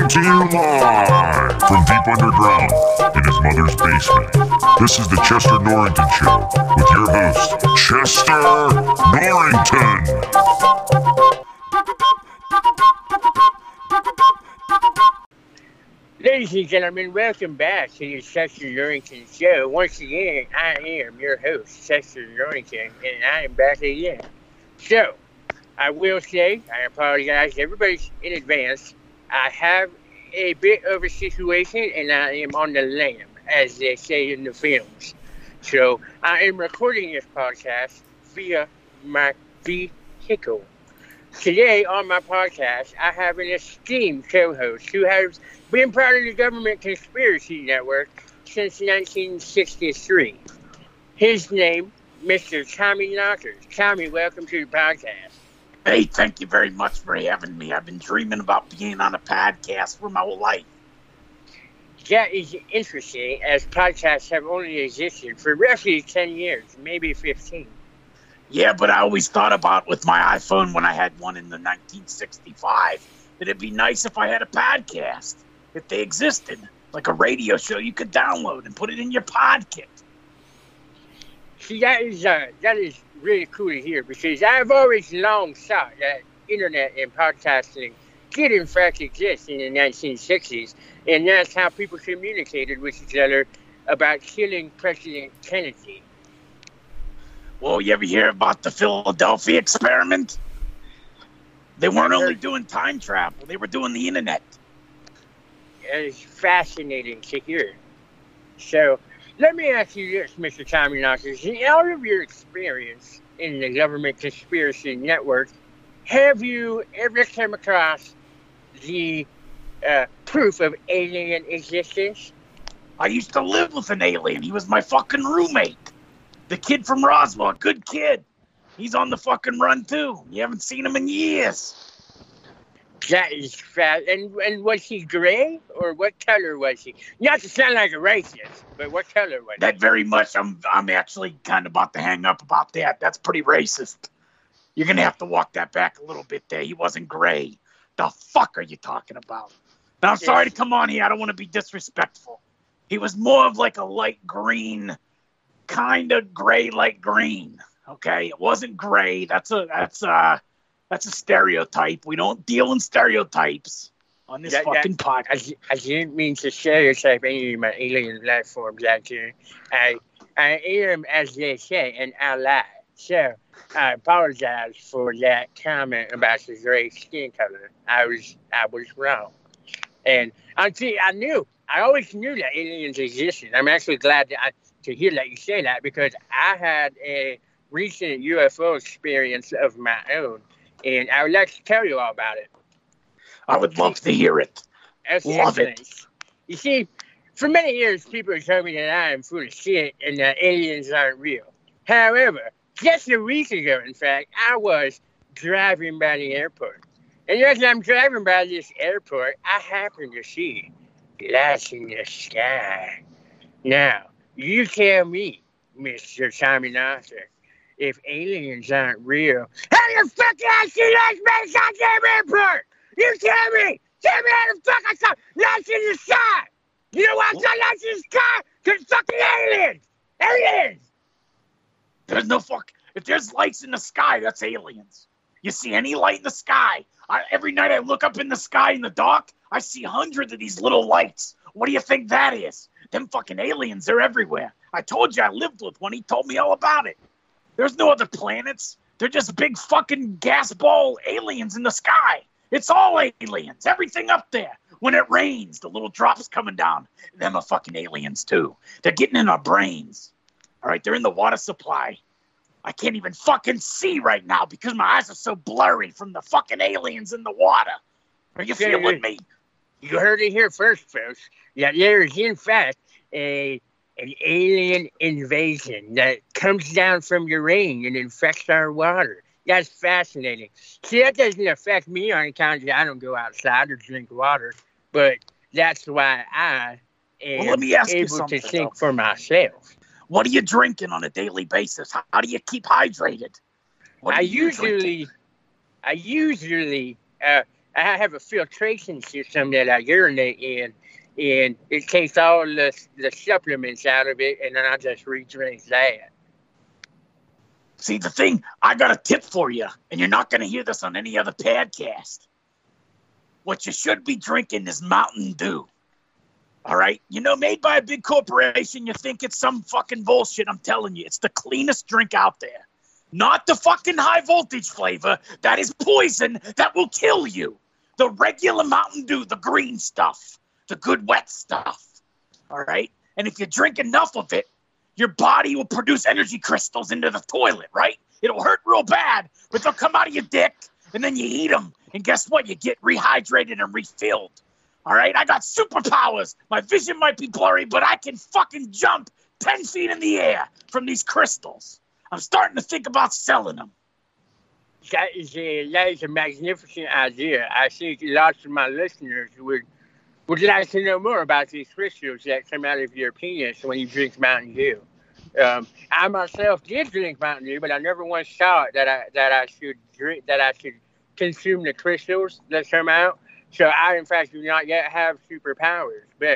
Coming to you live from deep underground in his mother's basement. This is the Chester Norrington Show with your host, Chester Norrington. Ladies and gentlemen, welcome back to the Chester Norrington Show. Once again, I am your host, Chester Norrington, and I am back again. So, I will say, I apologize to everybody in advance. I have a bit of a situation, and I am on the lam, as they say in the films. So, I am recording this podcast via my vehicle. Today on my podcast, I have an esteemed co-host who has been part of the Government Conspiracy Network since 1963. His name, Mr. Tommy Knockers. Tommy, welcome to the podcast. Hey, thank you very much for having me. I've been dreaming about being on a podcast for my whole life. That is interesting, as podcasts have only existed for roughly 10 years, maybe 15. Yeah, but I always thought about with my iPhone when I had one in the 1965 that it'd be nice if I had a podcast, if they existed, like a radio show you could download and put it in your podcast. See, that is really cool to hear, because I've always long thought that internet and podcasting did in fact exist in the 1960s, and that's how people communicated with each other about killing President Kennedy. Well, you ever hear about the Philadelphia experiment? They weren't only doing time travel, they were doing the internet. It's fascinating to hear. So, let me ask you this, Mr. Tommy Knockers. In all of your experience in the Government Conspiracy Network, have you ever come across the proof of alien existence? I used to live with an alien. He was my fucking roommate. The kid from Roswell, a good kid. He's on the fucking run, too. You haven't seen him in years. That is fast. And was he gray, or what color was he? Not to sound like a racist, but what color was he? That very much, I'm actually kind of about to hang up about that. That's pretty racist. You're going to have to walk that back a little bit there. He wasn't gray. The fuck are you talking about? Now, I'm sorry to come on here. I don't want to be disrespectful. He was more of like a light green, kind of gray, light green. Okay? It wasn't gray. That's a stereotype. We don't deal in stereotypes on this fucking podcast. I didn't mean to stereotype any of my alien life forms out here. I am, as they say, an ally. So I apologize for that comment about the gray skin color. I was wrong. And I always knew that aliens existed. I'm actually glad to hear that you say that, because I had a recent UFO experience of my own. And I would like to tell you all about it. I would love to hear it. Love it. You see, for many years, people have told me that I am full of shit and that aliens aren't real. However, just a week ago, in fact, I was driving by the airport. And as I'm driving by this airport, I happened to see lights in the sky. Now, you tell me, Mr. Tommy Knocker, if aliens aren't real, how the fuck did I see lights by the goddamn airport? You tell me how the fuck I saw lights in the sky. You know why I saw lights in the sky? Because fucking aliens. There's no fuck. If there's lights in the sky, that's aliens. You see any light in the sky? Every night I look up in the sky in the dark, I see hundreds of these little lights. What do you think that is? Them fucking aliens are everywhere. I told you I lived with one. He told me all about it. There's no other planets. They're just big fucking gas ball aliens in the sky. It's all aliens. Everything up there. When it rains, the little drops coming down. Them are fucking aliens too. They're getting in our brains. All right, they're in the water supply. I can't even fucking see right now because my eyes are so blurry from the fucking aliens in the water. Are you feeling me? You heard it here first, folks. Yeah, there is in fact an alien invasion that comes down from your rain and infects our water. That's fascinating. See, that doesn't affect me on account of I don't go outside or drink water, but that's why I am able to think for myself. What are you drinking on a daily basis? How do you keep hydrated? I usually I have a filtration system that I urinate in, and it takes all the supplements out of it, and then I just re-drink that. See, the thing, I got a tip for you, and you're not going to hear this on any other podcast. What you should be drinking is Mountain Dew. All right? You know, made by a big corporation, you think it's some fucking bullshit. I'm telling you, it's the cleanest drink out there. Not the fucking high voltage flavor. That is poison that will kill you. The regular Mountain Dew, the green stuff, the good wet stuff. All right? And if you drink enough of it, your body will produce energy crystals into the toilet, right? It'll hurt real bad, but they'll come out of your dick, and then you eat them. And guess what? You get rehydrated and refilled. All right? I got superpowers. My vision might be blurry, but I can fucking jump 10 feet in the air from these crystals. I'm starting to think about selling them. That is a magnificent idea. I think lots of my listeners would like to know more about these crystals that come out of your penis when you drink Mountain Dew. I myself did drink Mountain Dew, but I never once thought that I should consume the crystals that come out. So I, in fact, do not yet have superpowers. But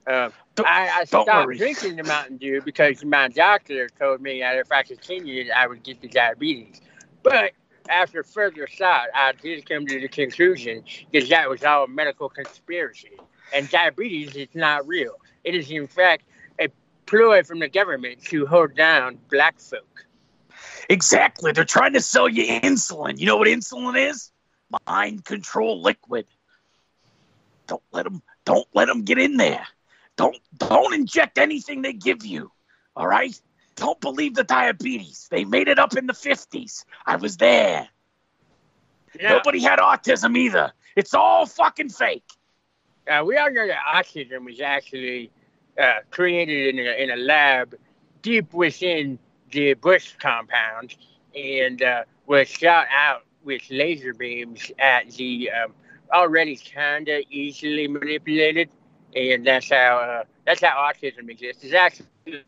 I stopped drinking the Mountain Dew because my doctor told me that if I continued, I would get the diabetes. But after further thought, I did come to the conclusion that that was all a medical conspiracy. And diabetes is not real. It is, in fact, a ploy from the government to hold down black folk. Exactly. They're trying to sell you insulin. You know what insulin is? Mind control liquid. Don't let them get in there. Don't inject anything they give you. All right? Don't believe the diabetes. They made it up in the 50s. I was there. Yeah. Nobody had autism either. It's all fucking fake. We all know that autism was actually created in a lab deep within the Bush compound and was shot out with laser beams at the already kind of easily manipulated, and that's how autism exists. It's actually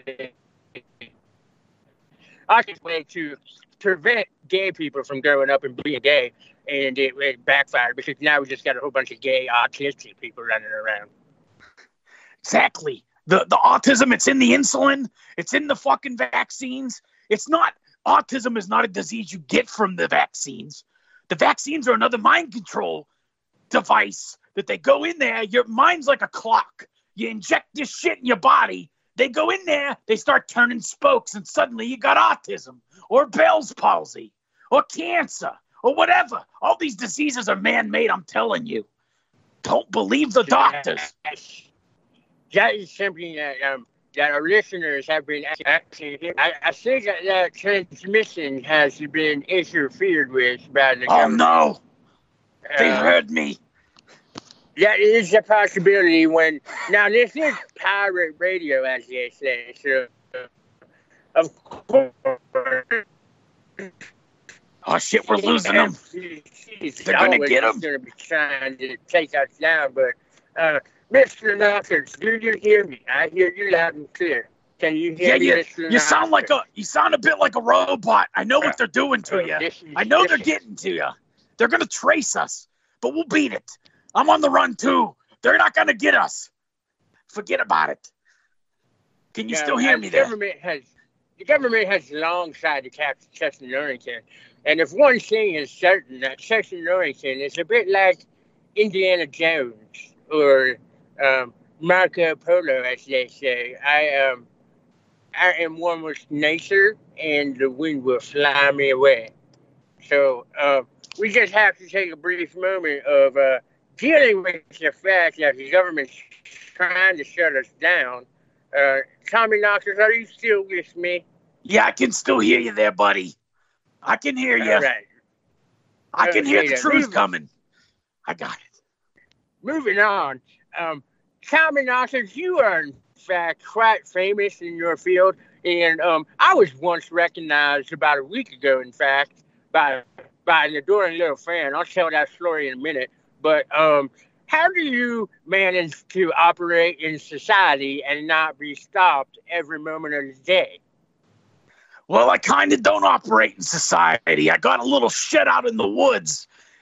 autism's way to prevent gay people from growing up and being gay. And it backfired because now we just got a whole bunch of gay, autistic people running around. Exactly. The autism, it's in the insulin. It's in the fucking vaccines. It's not, autism is not a disease you get from the vaccines. The vaccines are another mind control device that they go in there. Your mind's like a clock. You inject this shit in your body. They go in there, they start turning spokes, and suddenly you got autism or Bell's palsy or cancer. Or whatever. All these diseases are man-made, I'm telling you. Don't believe the doctors. That is something that our listeners have been asking. I think that transmission has been interfered with by the government. Oh, no. They heard me. That is a possibility when... Now, this is pirate radio, as they say. So, of course... Oh, shit, we're losing them. They're going to get them. Going to be trying to take us down, but Mr. Knockers, do you hear me? I hear you loud and clear. Can you hear me, Mr. Knockers? You sound a bit like a robot. I know what they're doing to you. I know they're getting to you. They're going to trace us, but we'll beat it. I'm on the run, too. They're not going to get us. Forget about it. Can you still hear me there? The government has long tried to capture Chester Norrington. And if one thing is certain, that Chester Norrington is a bit like Indiana Jones or Marco Polo, as they say. I am one with nature, and the wind will fly me away. So we just have to take a brief moment of dealing with the fact that the government's trying to shut us down. Tommy Knockers, are you still with me? Yeah, I can still hear you there, buddy. I can hear you. All right. I can hear the truth coming. I got it. Moving on. Tommy Knockers, you are, in fact, quite famous in your field. And I was once recognized about a week ago, in fact, by an adoring little fan. I'll tell that story in a minute. But how do you manage to operate in society and not be stopped every moment of the day? Well, I kind of don't operate in society. I got a little shed out in the woods,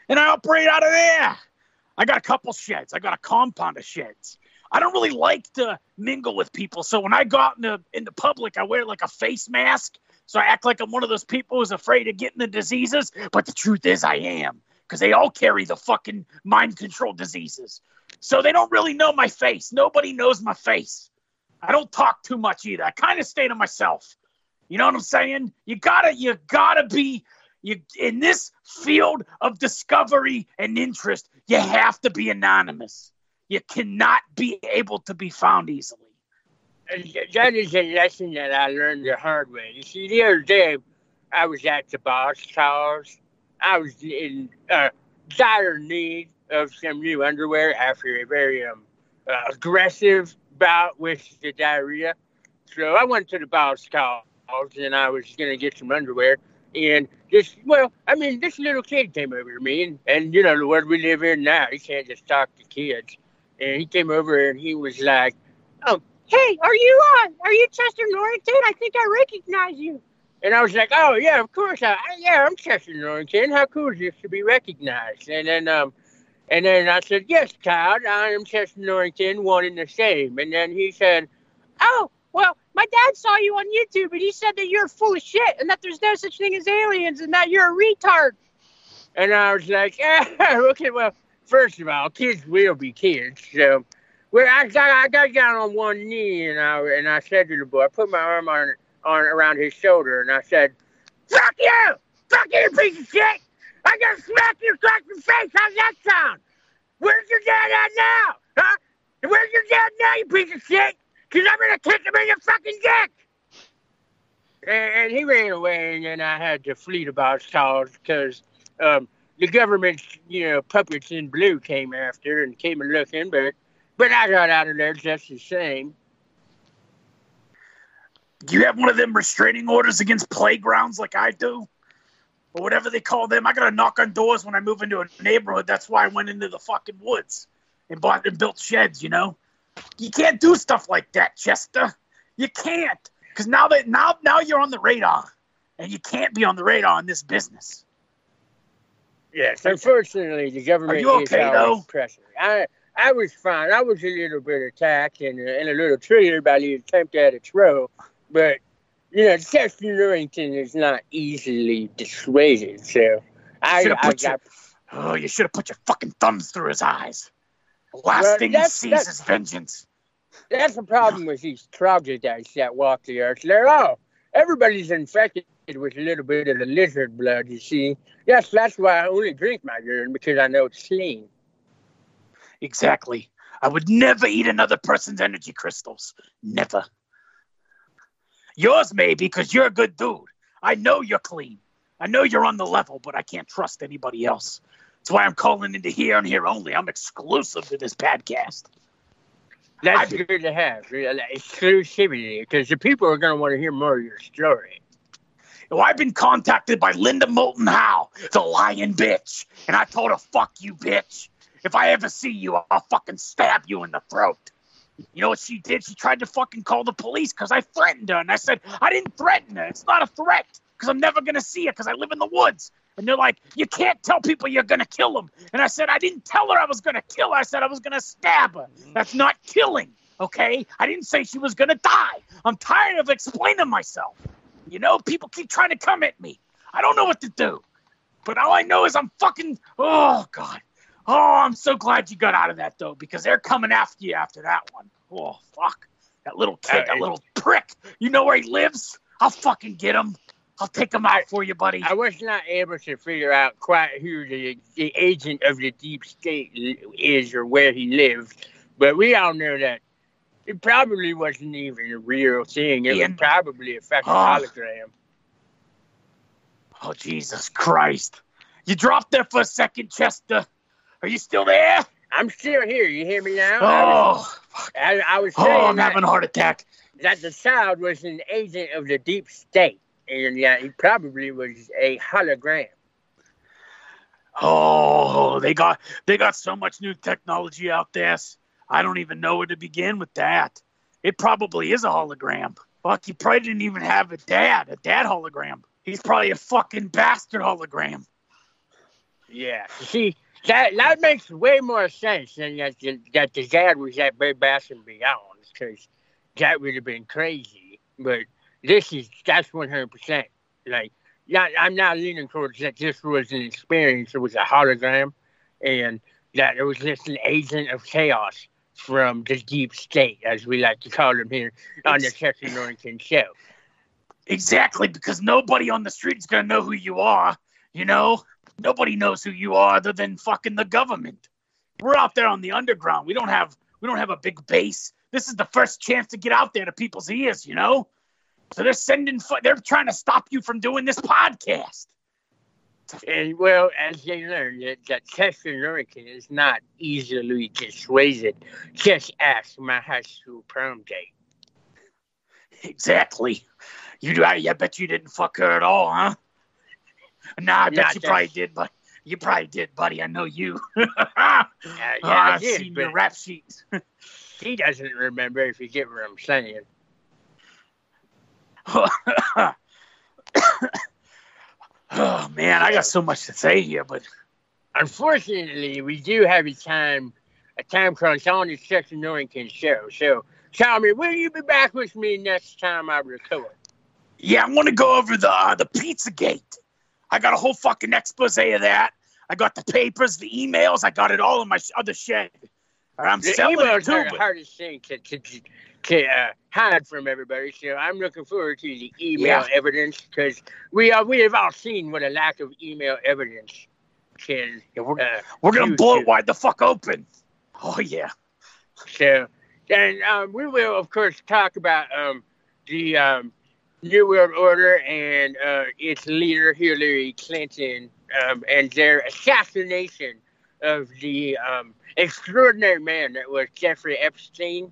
and I operate out of there. I got a couple sheds. I got a compound of sheds. I don't really like to mingle with people, so when I go out into public, I wear like a face mask, so I act like I'm one of those people who's afraid of getting the diseases, but the truth is I am, because they all carry the fucking mind control diseases. So they don't really know my face. Nobody knows my face. I don't talk too much either. I kind of stay to myself. You know what I'm saying? You gotta be in this field of discovery and interest, you have to be anonymous. You cannot be able to be found easily. That is a lesson that I learned the hard way. You see, the other day, I was at the boss house. I was in dire need of some new underwear after a very aggressive bout with the diarrhea. So I went to the boss house, and I was going to get some underwear. And this little kid came over to me, and you know, the world we live in now, you can't just talk to kids. And he came over and he was like, hey, are you Chester Norrington? I think I recognize you. And I was like, oh, yeah, of course. I'm Chester Norrington. How cool is this to be recognized? And then I said, yes, child, I am Chester Norrington, one and the same. And then he said, oh, well, my dad saw you on YouTube, and he said that you're full of shit and that there's no such thing as aliens and that you're a retard. And I was like, okay, well, first of all, kids will be kids. So, well, I got down on one knee, and I said to the boy, I put my arm on around his shoulder, and I said, fuck you, piece of shit. I gotta smack you across the face. How's that sound? Where's your dad at now? Huh? Where's your dad now, you piece of shit? Because I'm going to kick him in the fucking dick. And he ran away, and then I had to flee the boss house because the government's, puppets in blue came after and came and looking, but I got out of there just the same. Do you have one of them restraining orders against playgrounds like I do? Or whatever they call them. I got to knock on doors when I move into a neighborhood. That's why I went into the fucking woods and bought and built sheds, you know? You can't do stuff like that, Chester. You can't. Because now you're on the radar. And you can't be on the radar in this business. Yes, unfortunately, the government Are you okay, though? Pressure. I was fine. I was a little bit attacked and a little triggered by the attempt at a throw. But, Chester Norrington is not easily dissuaded. So you should have put your fucking thumbs through his eyes. The last thing he sees is vengeance. That's the problem with these troglodytes that walk the earth. Everybody's infected with a little bit of the lizard blood, you see. Yes, that's why I only drink my urine, because I know it's clean. Exactly. I would never eat another person's energy crystals. Never. Yours maybe, because you're a good dude. I know you're clean. I know you're on the level, but I can't trust anybody else. That's why I'm calling into here and here only. I'm exclusive to this podcast. That's good to have. Exclusivity, because the people are going to want to hear more of your story. Well, I've been contacted by Linda Moulton Howe, the lying bitch. And I told her, fuck you, bitch. If I ever see you, I'll fucking stab you in the throat. You know what she did? She tried to fucking call the police because I threatened her. And I said, I didn't threaten her. It's not a threat because I'm never going to see her because I live in the woods. And they're like, you can't tell people you're going to kill them. And I said, I didn't tell her I was going to kill her. I said I was going to stab her. That's not killing, okay? I didn't say she was going to die. I'm tired of explaining myself. People keep trying to come at me. I don't know what to do. But all I know is I'm fucking, oh, God. Oh, I'm so glad you got out of that, though, because they're coming after you after that one. Oh, fuck. That little kid, that little prick. You know where he lives? I'll fucking get him. I'll take him out for you, buddy. I was not able to figure out quite who the agent of the deep state is or where he lives, but we all know that it probably wasn't even a real thing. It was probably a fucking hologram. Oh, Jesus Christ. You dropped there for a second, Chester. Are you still there? I'm still here. You hear me now? I was saying I'm having a heart attack. That the child was an agent of the deep state. And yeah, he probably was a hologram. Oh, they got so much new technology out there. I don't even know where to begin with that. It probably is a hologram. Fuck, he probably didn't even have a dad hologram. He's probably a fucking bastard hologram. Yeah. See, that makes way more sense than that the dad was at Bed Bath and Beyond, because that would have been crazy. But that's 100%. Like, I'm not leaning towards that this was an experience. It was a hologram, and that it was just an agent of chaos from the deep state, as we like to call them here on the Chester Norrington Show. Exactly, because nobody on the street is going to know who you are, you know? Nobody knows who you are other than fucking the government. We're out there on the underground. We don't have a big base. This is the first chance to get out there to people's ears, you know? So they're trying to stop you from doing this podcast. And, well, as they learned, that Chester Norrington is not easily dissuaded. Just ask my high school prom date. Exactly. I bet you didn't fuck her at all, huh? Nah, I bet you probably did, but you probably did, buddy. I know you. I did, seen your rap sheet. He doesn't remember, if you get what I'm saying. Oh, man, I got so much to say here, but unfortunately, we do have a time crunch on the Chester Norrington Show. So, Tommy, will you be back with me next time I record? Yeah, I want to go over the Pizzagate. I got a whole fucking expose of that. I got the papers, the emails. I got it all in my other shed. I'm selling it too. Emails are the hardest thing to hide from everybody. So I'm looking forward to the email evidence, because we have all seen what a lack of email evidence can. We're gonna blow it wide the fuck open. Oh yeah. So, and we will of course talk about the New World Order and its leader Hillary Clinton and their assassination of the extraordinary man that was Jeffrey Epstein.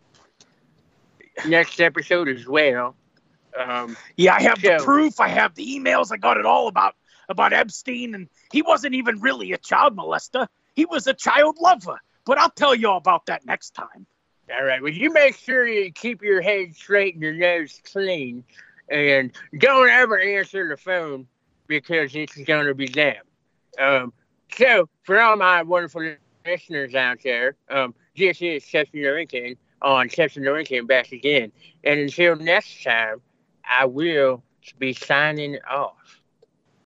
Next episode as well. Yeah, I have the proof. I have the emails. I got it all about Epstein, and he wasn't even really a child molester. He was a child lover. But I'll tell you all about that next time. All right. Well, you make sure you keep your head straight and your nose clean, and don't ever answer the phone, because it's going to be them. So, for all my wonderful listeners out there, this is Chester Norrington on Chester Norrington back again. And until next time, I will be signing off.